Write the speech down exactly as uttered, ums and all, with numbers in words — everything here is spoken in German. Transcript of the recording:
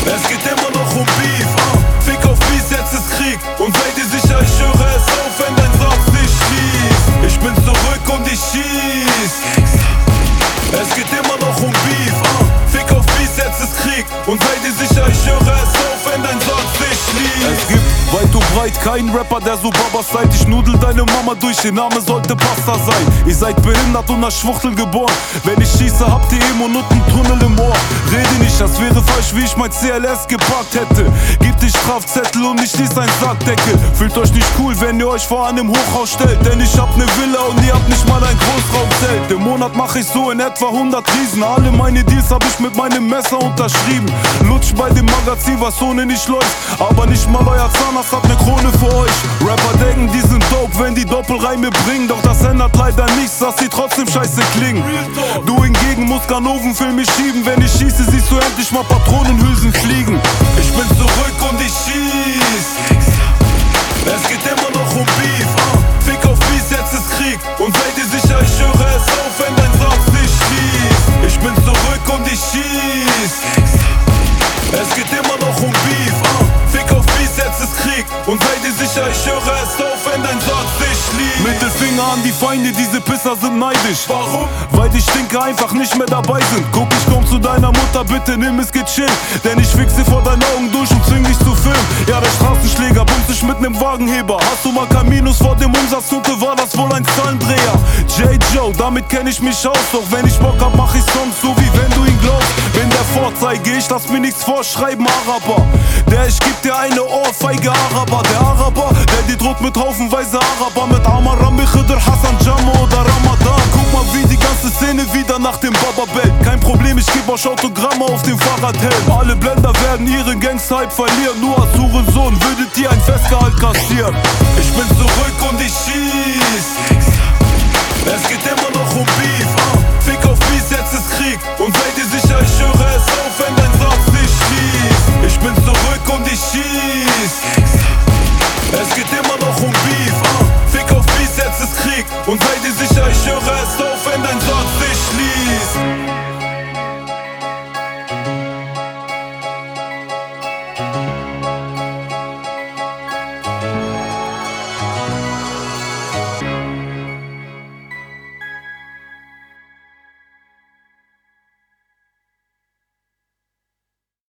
Es geht immer noch um Beef, uh. Fick auf Beef, jetzt ist Krieg. Und sei dir sicher, ich höre es auf, wenn dein Satz nicht schließt. Ich bin zurück und ich schieß. Es geht immer noch um Beef, uh. Fick auf Beef, jetzt ist Krieg. Und sei dir sicher, ich höre es auf, wenn dein Satz nicht schließt. Es gibt weit und breit keinen Rapper, der so Baba seid. Ich nudel deine Mama durch, ihr Name sollte Pasta sein. Ihr seid behindert und nach Schwuchteln geboren. Wenn ich schieße, habt ihr Emo und einen Tunnel im Ohr. Rede nicht, das wäre falsch, wie ich mein C L S gepackt hätte. Gebt die Strafzettel und ich schließ einen Sackdeckel. Fühlt euch nicht cool, wenn ihr euch vor einem Hochhaus stellt. Denn ich hab ne Villa und ihr habt nicht mal ein Großraumzelt. Im Monat mach ich so in etwa hundert Riesen. Alle meine Deals hab ich mit meinem Messer unterschrieben. Lutsch bei dem Magazin, was ohne nicht läuft. Aber nicht mal euer Zahnarzt hat ne Krone für euch. Rapper denken, die sind dope, wenn die Doppelreime bringen. Doch das ändert leider nichts, dass sie trotzdem scheiße klingen. Du hingegen musst Ganovenfilme schieben. Wenn ich schieße, siehst du endlich mal Patronenhülsen fliegen. Ich bin zurück und ich schieß. Es geht immer noch um Beef, uh. Fick auf Beef, jetzt ist Krieg. Und sei dir sicher, ich höre es auf, wenn dein Satz nicht schließt. Ich bin zurück und ich schieß. Es geht immer noch um Beef, uh. Fick auf Beef, jetzt ist Krieg. Und sei dir sicher, ich höre es auf, wenn dein Satz nicht schließt. Mittelfinger an die Feinde, diese Pisser sind neidisch. Warum? Weil die Stinker einfach nicht mehr dabei sind. Guck, ich komm zu deiner Mutter, bitte nimm es gechillt. Denn ich fixe vor deinen Augen durch und zwing dich zu filmen. Ja, der Straßenschläger bumst dich mit nem Wagenheber. Hast du mal kein Minus vor dem Umsatznote, war das wohl ein Zahlendreher. J. Joe, damit kenn ich mich aus. Doch wenn ich Bock hab, mach ich Songs so wie wenn du ihn glaubst. Bin der Vorzeige, ich lass mir nichts vorschreiben, Araber. Der ich geb dir eine Ohrfeige, Araber. Der Araber, der dir droht mit haufenweise Araber. Mit Amar, Khidr, Hassan, Jamo oder Ramadan. Guck mal, wie die ganze Szene wieder nach dem Baba bellt. Kein Problem, ich geb euch Autogramme auf dem Fahrradhelm. Alle Blender werden ihren Gangster-Hype verlieren. Nur als Hurensohn würdet ihr ein Festgehalt kassieren. Ich bin zurück und ich schieß. Es geht immer noch um Beef, uh. Fick auf Beef, jetzt ist Krieg. Und sei dir sicher, ich höre es auf, wenn dein Satz nicht schließt. Ich bin zurück und ich schieß. Es geht immer noch um Beef, uh. Fick auf Beef, jetzt ist Krieg. Und sei dir sicher, ich höre es auf.